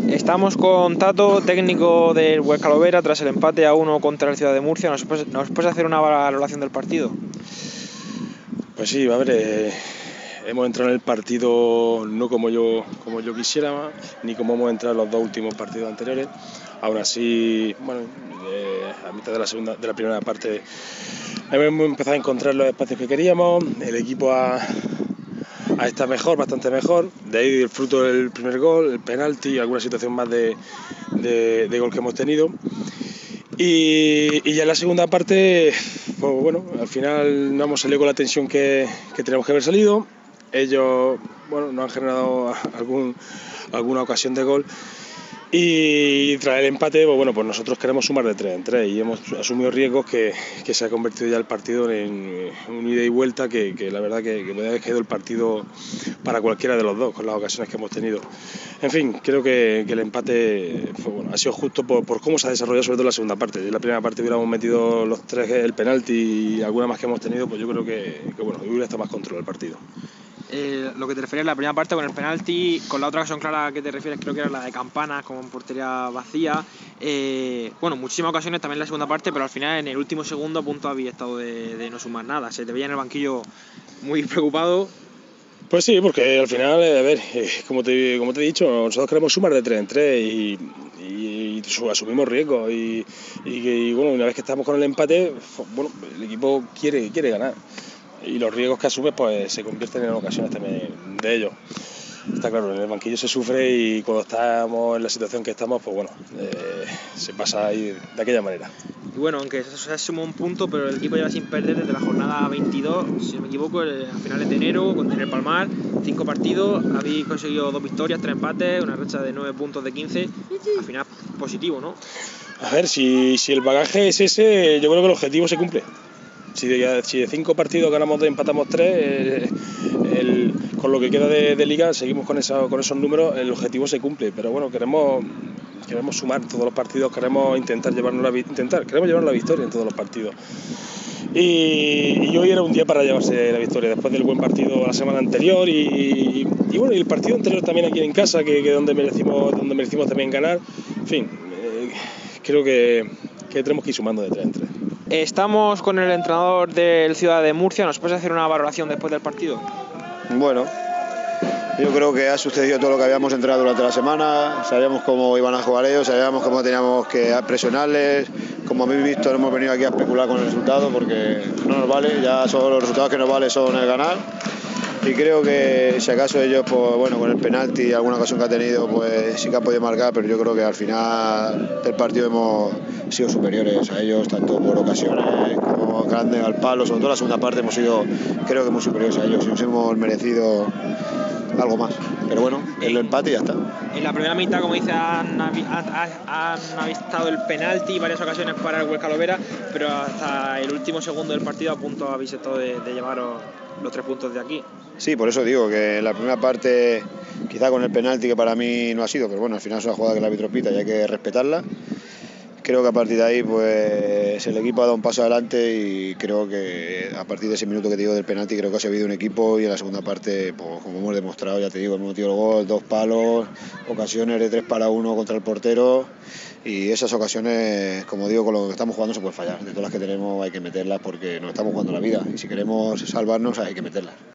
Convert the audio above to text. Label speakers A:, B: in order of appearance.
A: Estamos con Tato, técnico del Huesca tras el empate a 1 contra el Ciudad de Murcia. ¿Nos puedes hacer una valoración del partido?
B: Pues sí, a ver, hemos entrado en el partido no como yo quisiera, ni como hemos entrado en los dos últimos partidos anteriores. Aún así, bueno, a mitad de la primera parte hemos empezado a encontrar los espacios que queríamos. El equipo ha estado mejor, bastante mejor. De ahí el fruto del primer gol, el penalti y alguna situación más de gol que hemos tenido. Y ya en la segunda parte, pues bueno, al final no hemos salido con la tensión que teníamos que haber salido. Ellos, bueno, nos han generado alguna ocasión de gol. Y tras el empate, pues bueno, pues nosotros queremos sumar de 3 en 3 y hemos asumido riesgos que se ha convertido ya el partido en un ida y vuelta que la verdad que puede haber caído el partido para cualquiera de los dos con las ocasiones que hemos tenido. En fin, creo que el empate bueno, ha sido justo por cómo se ha desarrollado sobre todo la segunda parte. Si en la primera parte hubiéramos metido los 3, el penalti y alguna más que hemos tenido, pues yo creo que bueno, hubiera estado más controlado el partido.
A: Lo que te refieres, la primera parte con el penalti, con la otra ocasión clara que te refieres creo que era la de Campana con portería vacía. Bueno, muchísimas ocasiones también en la segunda parte, pero al final en el último segundo a punto había estado de no sumar nada. Se te veía en el banquillo muy preocupado.
B: Pues sí, porque al final, a ver, como te he dicho, nosotros queremos sumar de 3 en 3 y asumimos riesgos y bueno, una vez que estamos con el empate, bueno, el equipo quiere ganar y los riesgos que asume pues se convierten en ocasiones también de ellos. Está claro, en el banquillo se sufre y cuando estamos en la situación que estamos, pues bueno, se pasa ahí de aquella manera.
A: Y bueno, aunque se sumó un punto, pero el equipo lleva sin perder desde la jornada 22, si no me equivoco, a finales de enero, con el Palmar, 5 partidos, habéis conseguido 2 victorias, 3 empates, una racha de 9 puntos de 15, al final positivo, ¿no?
B: A ver, si el bagaje es ese, yo creo que el objetivo se cumple. Si de 5 partidos ganamos 2 y empatamos 3, con lo que queda de liga seguimos con esos números, el objetivo se cumple, pero bueno, queremos sumar todos los partidos, queremos llevarnos la victoria en todos los partidos. Y hoy era un día para llevarse la victoria, después del buen partido la semana anterior y bueno, y el partido anterior también aquí en casa, que donde merecimos también ganar. En fin, creo que tenemos que ir sumando de 3 en 3.
A: Estamos con el entrenador del Ciudad de Murcia. ¿Nos puedes hacer una valoración después del partido?
C: Bueno, yo creo que ha sucedido todo lo que habíamos entrenado durante la semana. Sabíamos cómo iban a jugar ellos, sabíamos cómo teníamos que presionarles. Como habéis visto, no hemos venido aquí a especular con el resultado porque no nos vale, ya son los resultados que nos vale son el ganar. Y creo que si acaso ellos, pues bueno, con el penalti y alguna ocasión que ha tenido, pues sí que ha podido marcar, pero yo creo que al final del partido hemos sido superiores a ellos, tanto por ocasiones como grandes al palo, sobre todo la segunda parte hemos sido, creo que muy superiores a ellos y nos hemos merecido algo más. Pero bueno, el empate y ya está.
A: En la primera mitad, como dice, han avistado el penalti y varias ocasiones para el Huesca Lovera, pero hasta el último segundo del partido a punto habéis estado de llevaros los 3 puntos de aquí.
C: Sí, por eso digo que en la primera parte, quizá con el penalti que para mí no ha sido, pero bueno, al final es una jugada que el árbitro pita y hay que respetarla. Creo que a partir de ahí pues el equipo ha dado un paso adelante y creo que a partir de ese minuto que te digo del penalti creo que ha servido un equipo y en la segunda parte, pues como hemos demostrado, ya te digo, hemos metido el gol, 2 palos, ocasiones de 3 para 1 contra el portero y esas ocasiones, como digo, con lo que estamos jugando se puede fallar. De todas las que tenemos hay que meterlas porque nos estamos jugando la vida y si queremos salvarnos hay que meterlas.